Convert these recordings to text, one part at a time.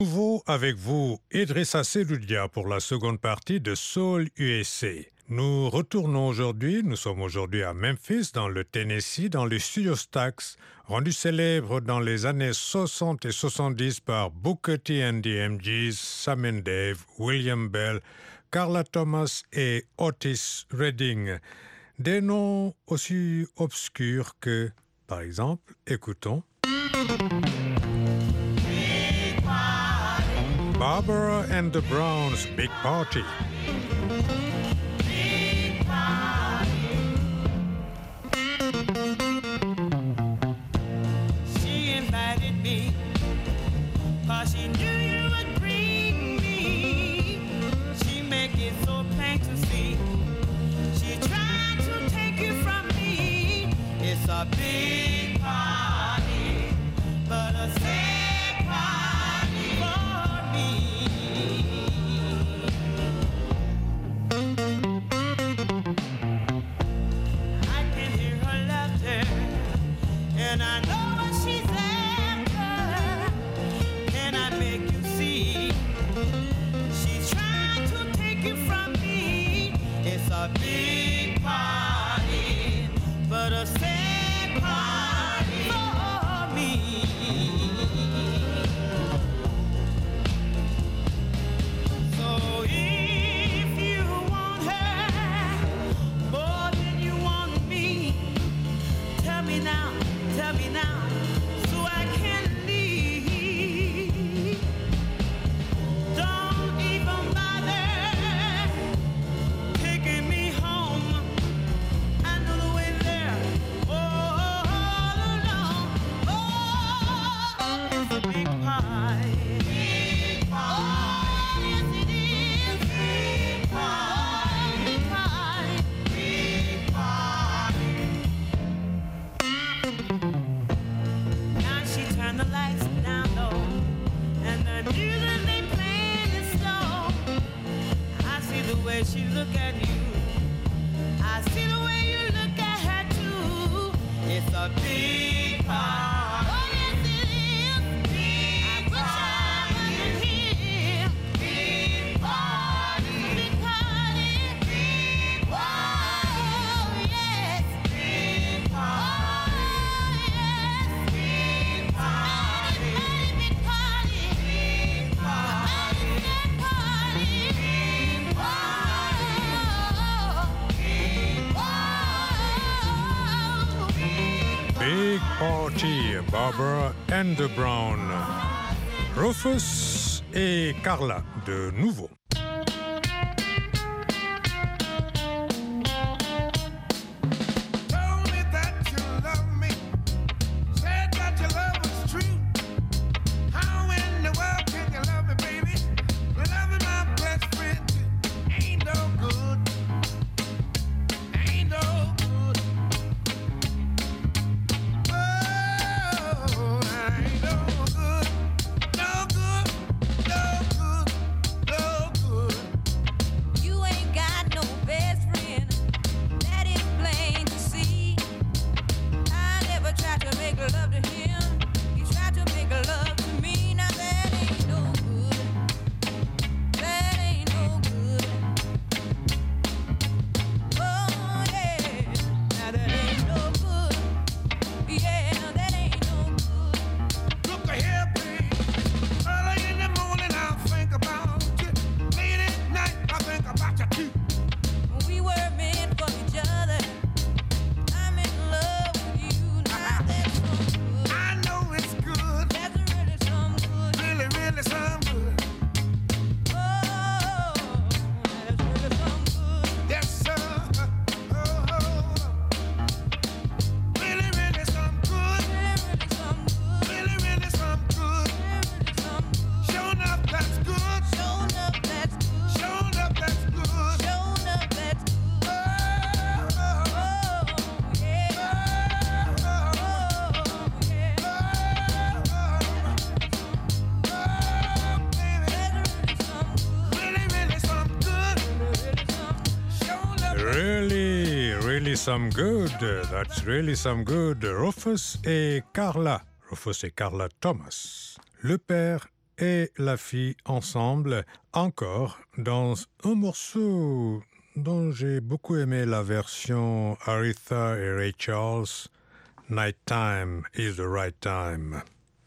Nouveau avec vous, Idrissa Seloudia pour la seconde partie de Soul USA. Nous retournons aujourd'hui, nous sommes aujourd'hui à Memphis, dans le Tennessee, dans les studios Stax, rendus célèbres dans les années 60 et 70 par Booker T and the MGs, Sam and Dave, William Bell, Carla Thomas et Otis Redding. Des noms aussi obscurs que, par exemple, écoutons Barbara and the Browns, Big Party. She invited me, 'cause she knew you would bring me. She make it so plain to see. She tried to take you from me. It's a big party, but a sad party for me. I can hear her laughter, and I know what she's after. Can I make you see? She's trying to take you from me. It's a big party, but a sad party for me. So if you want her more than you want me, tell me now, so I can leave. Don't even bother taking me home. I know the way there all along. Oh, it's a big party. Big party. Oh, yes it is. Big party. Big party. Big party. Now she turned the lights down low, and the music they playing is slow. I see the way she look at you. I see the way you look at her too. It's a big party. Oh yes it is. I wish I wasn't here. Big party. Big party. Big party. Oh yes. Big party. Oh yes. Big party. Big party. Big party. Big party. Big party. Big Party, Barbara and the Brown. Rufus et Carla, de nouveau. Told me that you love me, said that your love was true. How in the world can you love me, baby? Loving my best friend ain't no good, ain't no good. Oh, ain't no good, no good, no good, no good. You ain't got no best friend, that is plain to see. I never tried to make love to him, he tried to make love to me. Now that ain't no good, that ain't no good. Oh yeah, now that ain't no good, yeah, that ain't no good. Look here, babe. Early in the morning I'll think about you. Late at night I think about you too. We were meant for each other. I'm in love with you. Now that's some good. I know it's good, That's really some good. really, really some good. Oh, that's really some good. Yes, sir. Oh, really, really some good. Really some good. Really, really some good. Really some good. Showing up, that's good. Shown up, that's good. Showing up, that's good. Shown up, that's good. Oh, Oh, yeah. Oh, yeah. baby. That's really some good. Really, really some good. Really some good. Showing up. Really some good. That's really some good. Rufus et Carla. Rufus et Carla Thomas. Le père et la fille ensemble, encore dans un morceau dont j'ai beaucoup aimé la version Aretha et Ray Charles, Nighttime is the Right Time.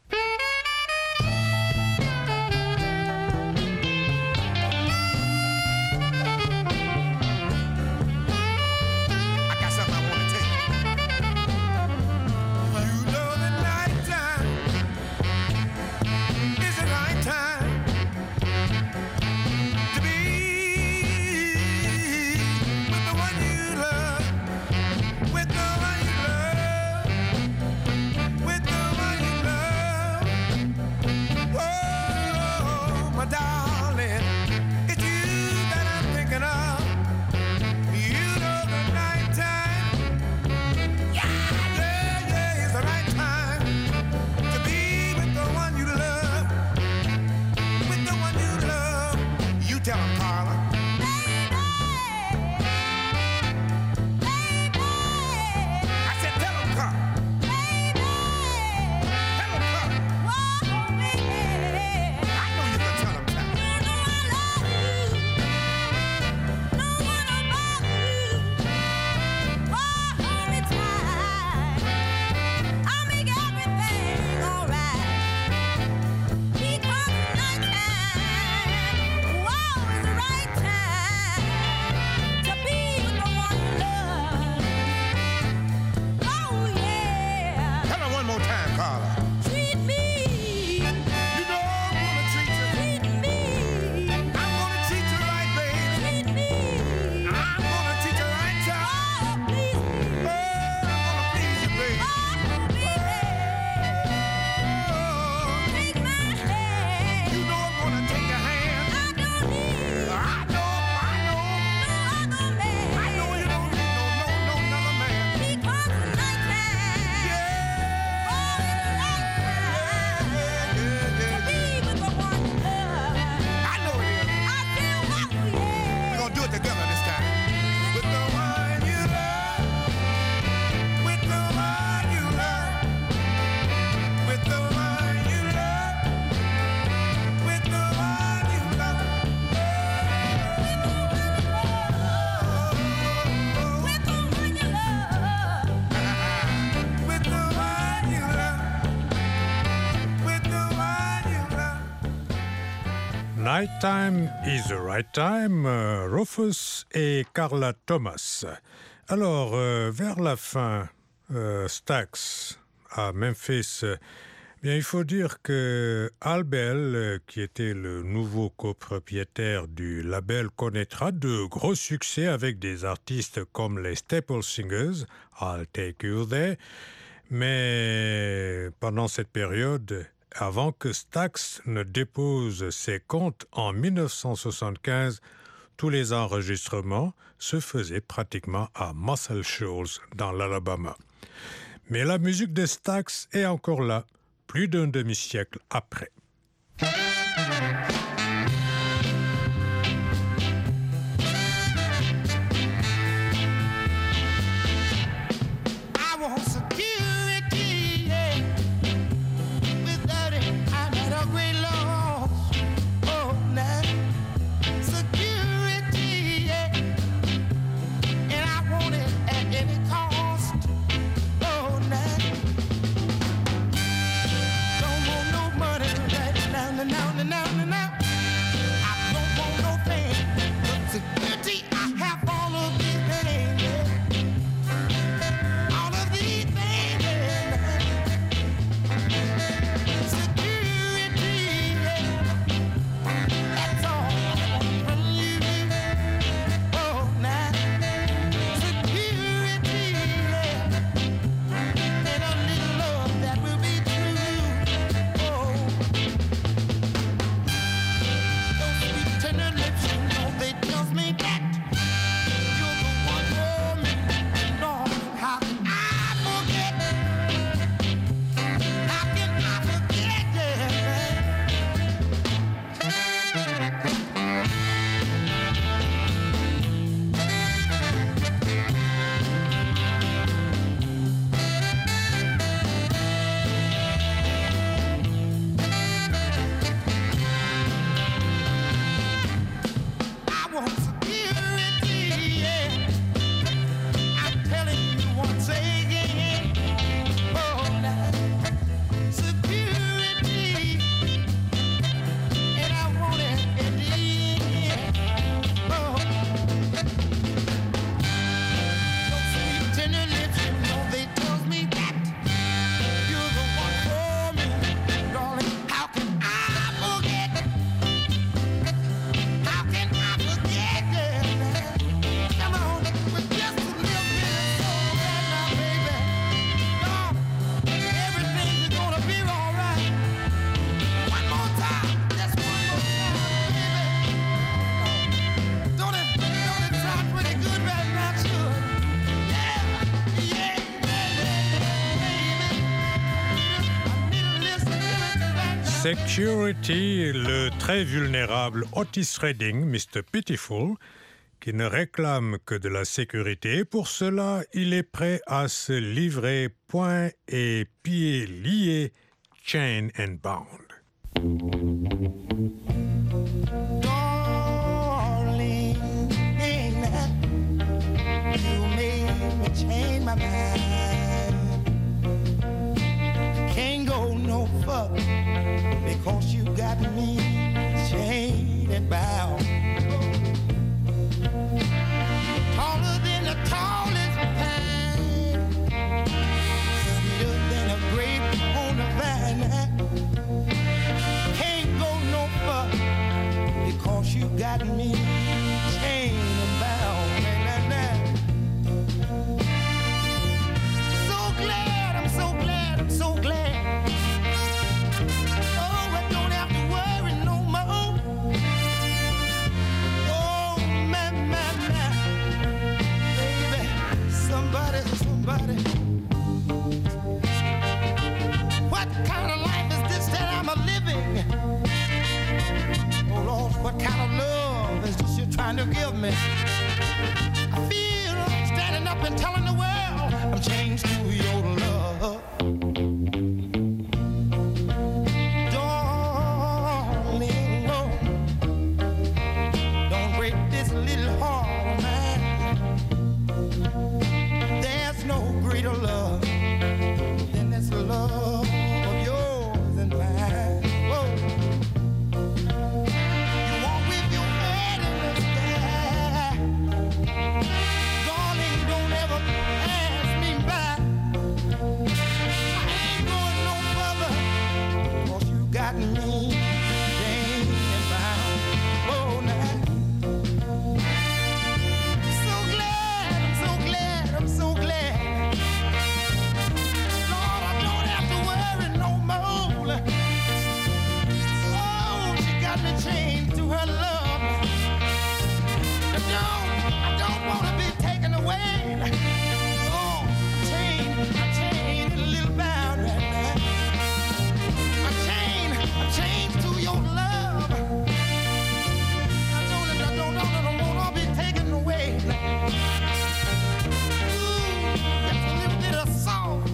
Nighttime is the right time, Rufus et Carla Thomas. Alors, vers la fin, Stax à Memphis, bien, il faut dire que Al Bell, qui était le nouveau copropriétaire du label, connaîtra de gros succès avec des artistes comme les Staple Singers, I'll Take You There, mais pendant cette période, avant que Stax ne dépose ses comptes en 1975, tous les enregistrements se faisaient pratiquement à Muscle Shoals, dans l'Alabama. Mais la musique de Stax est encore là, plus d'un demi-siècle après. Money. Security, le très vulnérable Otis Redding, Mr. Pitiful, qui ne réclame que de la sécurité. Et pour cela, il est prêt à se livrer poings et pieds liés, chain and bound. Darling, you made me change my mind. Can't go no further because you got me chained and bound. Taller than the tallest pine, sweeter than a grape on the vine. Can't go no further because you got me chained and bound. So glad, I'm so glad, I'm so glad. Oh, I don't have to worry no more. Oh, man, baby, somebody. What kind of life is this that I'm a living? Oh Lord, what kind of love is this you're trying to give me? I feel like standing up and telling the world I'm changed to your love. Darling, no, don't break this little heart of mine. There's no greater love than this love of yours and mine. Whoa. You walk with your head in the sky. Darling, don't ever pass me by. I ain't going no further, 'cause you got me chained and bound. Oh, now. So glad, I'm so glad, I'm so glad. Lord, I don't have to worry no more. Oh, she got me chained to her love. I don't want to be taken away. Oh, I'm chained, a little bound right now. I'm chained to your love. I don't want to be taken away. Ooh, just a little bit of salt.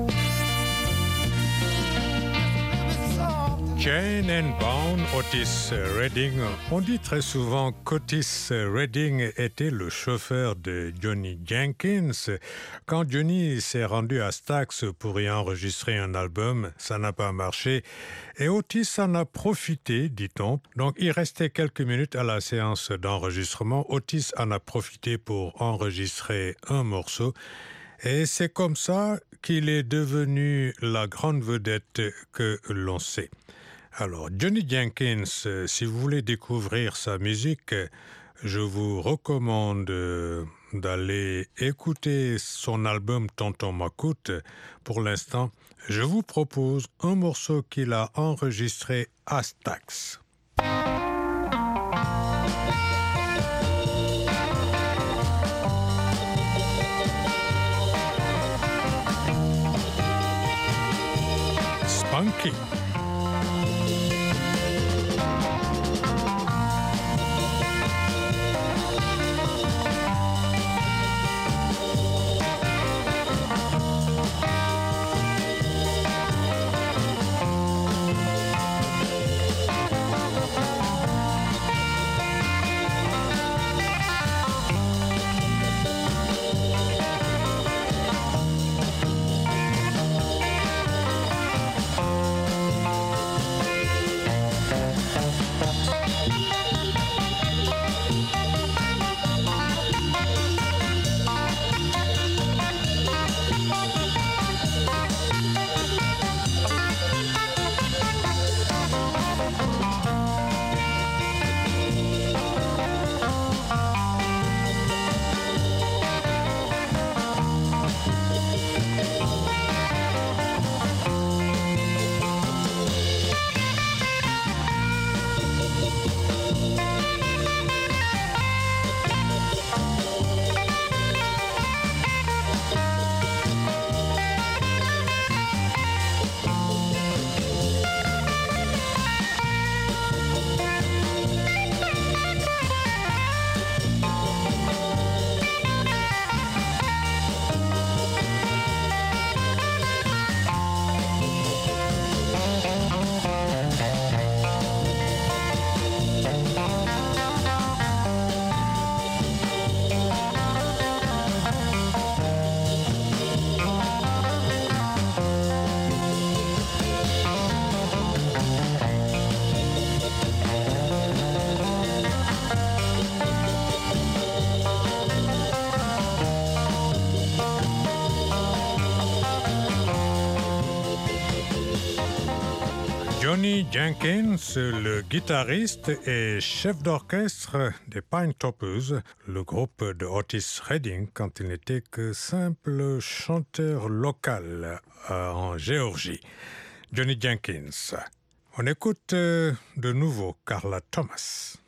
Chain and Bound, Otis Redding. On dit très souvent qu'Otis Redding était le chauffeur de Johnny Jenkins. Quand Johnny s'est rendu à Stax pour y enregistrer un album, ça n'a pas marché. Et Otis en a profité, dit-on. Donc il restait quelques minutes à la séance d'enregistrement. Otis en a profité pour enregistrer un morceau. Et c'est comme ça qu'il est devenu la grande vedette que l'on sait. Alors, Johnny Jenkins, si vous voulez découvrir sa musique, je vous recommande d'aller écouter son album Tonton Macoute. Pour l'instant, je vous propose un morceau qu'il a enregistré à Stax. Spunky. Jenkins, le guitariste et chef d'orchestre des Pine Toppers, le groupe de Otis Redding quand il n'était que simple chanteur local en Géorgie. Johnny Jenkins. On écoute de nouveau Carla Thomas.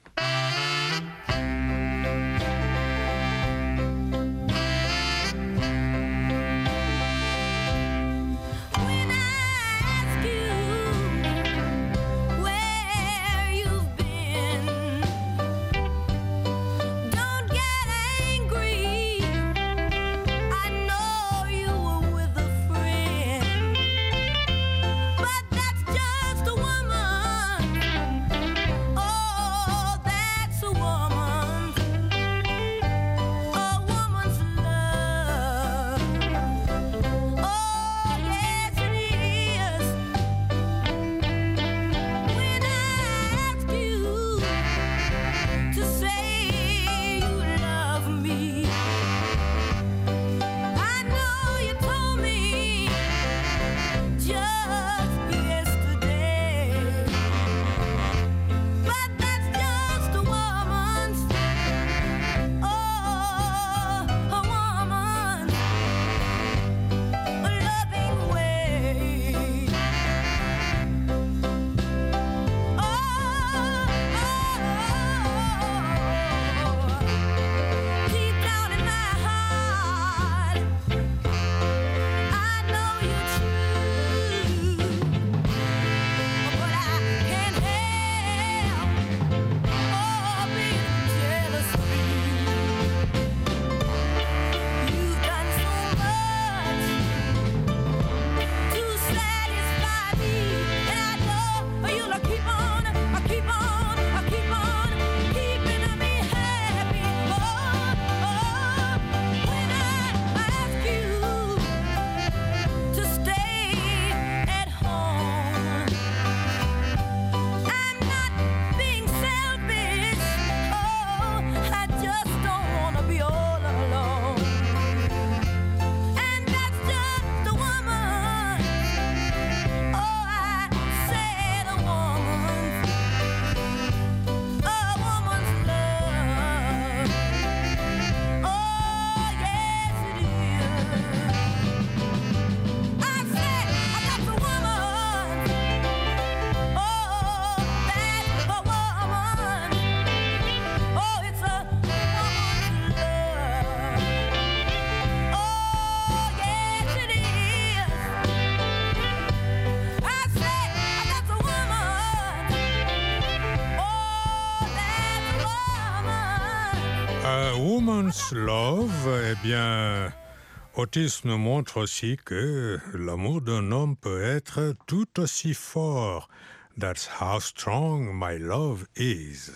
Woman's Love, eh bien, Otis nous montre aussi que l'amour d'un homme peut être tout aussi fort. That's how strong my love is.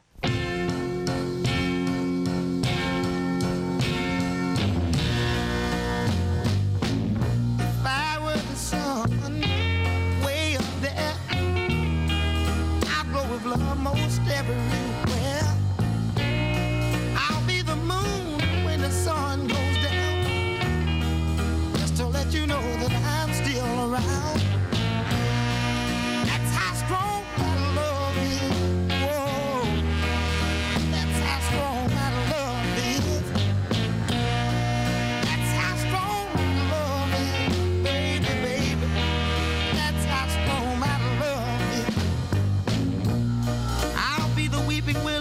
If I were the sun way up there, I'd glow with love most everywhere. I'll be the moon when the sun goes down, just to let you know that I'm still around. That's how strong my love is. Whoa, that's how strong my love is. That's how strong my love is, baby, baby. That's how strong my love is. I'll be the weeping willow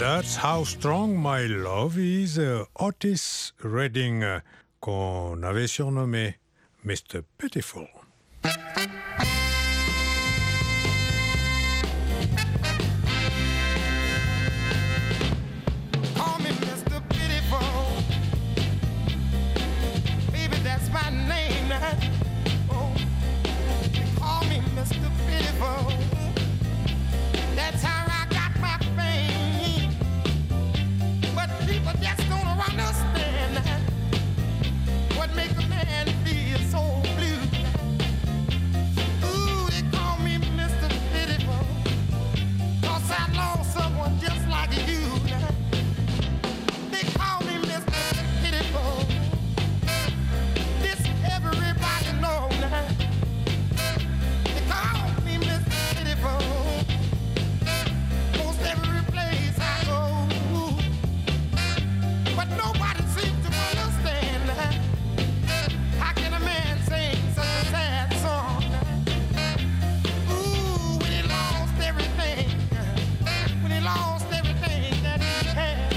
That's How Strong My Love Is, Otis Redding, qu'on avait surnommé Mr. Pitiful. Call me Mr. Pitiful. Baby, that's my name. Oh, call me Mr. Pitiful. That's how I got my fame. But people just don't understand what make a man feel so blue. Ooh, they call me Mr. Pitiful, 'cause I lost someone just like you. They call me Mr. Pitiful. This everybody know now. They call me Mr. Pitiful. Most every place I go. But nobody seems to understand. How can a man sing such a sad song? Ooh, when he lost everything. When he lost everything that he had.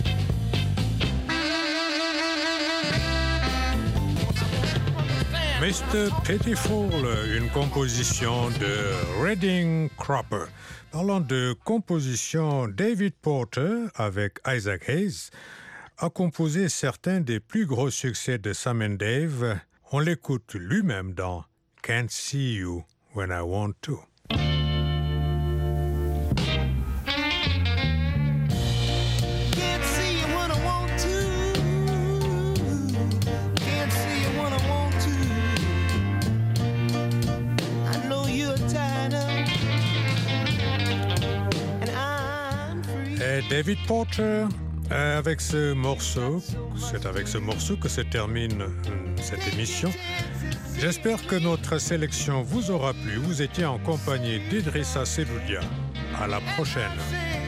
Mr. Pitiful, une composition de Redding Cropper. Parlant de composition, David Porter, avec Isaac Hayes, a composé certains des plus gros succès de Sam and Dave. On l'écoute lui-même dans Can't See You When I Want To. Can't see you when I want to. Can't see you when I want to. I know you're tired of. And I'm free. Et David Porter, avec ce morceau, c'est avec ce morceau que se termine cette émission. J'espère que notre sélection vous aura plu. Vous étiez en compagnie d'Idrissa Seloudia. À la prochaine.